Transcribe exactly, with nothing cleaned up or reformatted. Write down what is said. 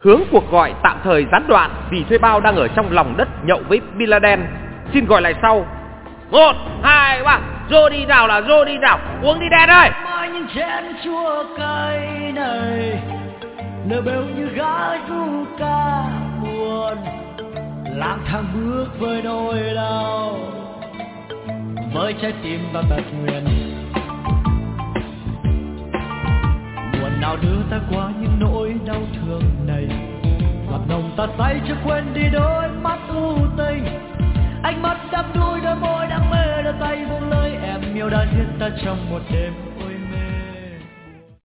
Hướng cuộc gọi tạm thời gián đoạn vì thuê bao đang ở trong lòng đất nhậu với Bin Laden. Xin gọi lại sau. Một, hai, ba. Rô đi nào là rô đi nào. Uống đi đen ơi. Mai những chén chua cay này lờ bêu như gái ru ca buồn, lang thang bước với nỗi đau, với trái tim và tật nguyền. Buồn nào đưa ta qua những nỗi đau thương này, ngọt nồng ta say chưa quên đi đôi mắt u tình. Ánh mắt đắm đuối đôi môi đam mê đôi tay buông lời em yêu đã giết ta trong một đêm.